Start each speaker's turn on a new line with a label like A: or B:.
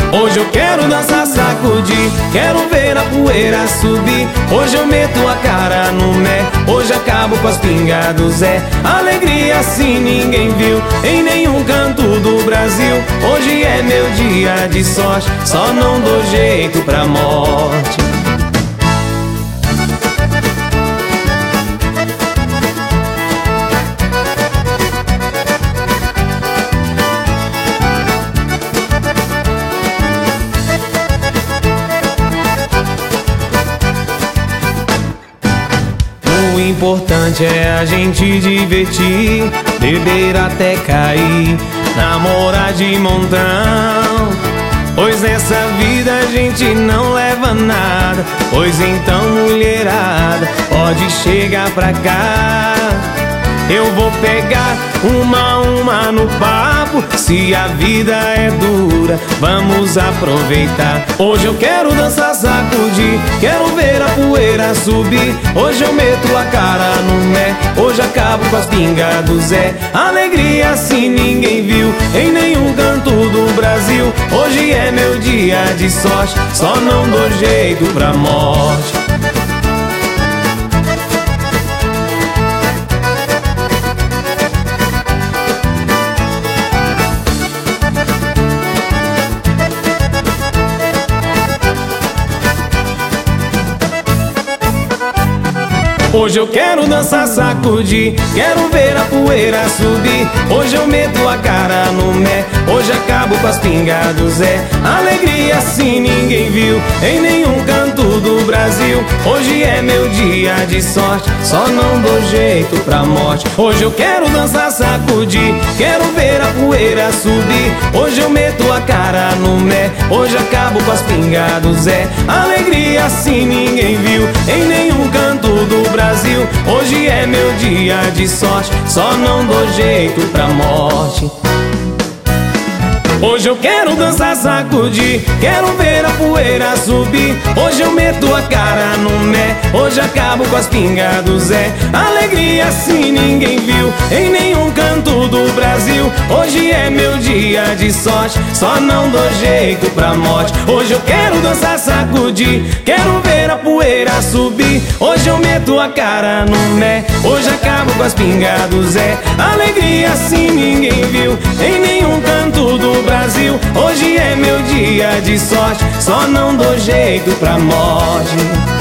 A: Hoje eu quero dançar, sacudir, quero ver a poeira subir. Hoje eu meto a cara no mé, hoje acabo com as pingas do Zé. Alegria assim ninguém viu em nenhum canto do Brasil. Hoje é meu dia de sorte, só não dou jeito pra morte. O importante é a gente divertir, beber até cair, namorar de montão. Pois nessa vida a gente não leva nada. Pois então, mulherada, pode chegar pra cá. Eu vou pegar uma a uma no papo. Se a vida é dura, vamos aproveitar. Hoje eu quero dançar, sacudir, quero ver a poeira subir. Hoje eu meto a cara no mé, hoje acabo com as pingas do Zé. Alegria assim ninguém viu em nenhum canto do Brasil. Hoje é meu dia de sorte, só não dou jeito pra morte. Hoje eu quero dançar, sacudir, quero ver a poeira subir. Hoje eu meto a cara no mé, hoje acabo com as pingas do Zé. Alegria assim ninguém viu em nenhum canto do Brasil. Hoje é meu dia de sorte, só não dou jeito pra morte. Hoje eu quero dançar, sacudir, quero ver a poeira subir. Hoje eu meto a cara no mé, hoje acabo com as pingas do Zé. Alegria assim ninguém viu em nenhum canto do Brasil. Hoje é meu dia de sorte, só não dou jeito pra morte. Hoje eu quero dançar, sacudir, quero ver a poeira subir. Hoje eu meto a cara no mé, hoje acabo com as pingas do Zé. Alegria assim ninguém viu em nenhum canto do Brasil. Hoje é meu dia de sorte, só não dou jeito pra morte. Hoje eu quero dançar, sacudir, quero ver a poeira subir. Hoje eu meto a cara no mé, hoje acabo com as pingas do Zé. Alegria assim ninguém viu em nenhum canto do Brasil. Hoje é meu dia de sorte, só não dou jeito pra morte.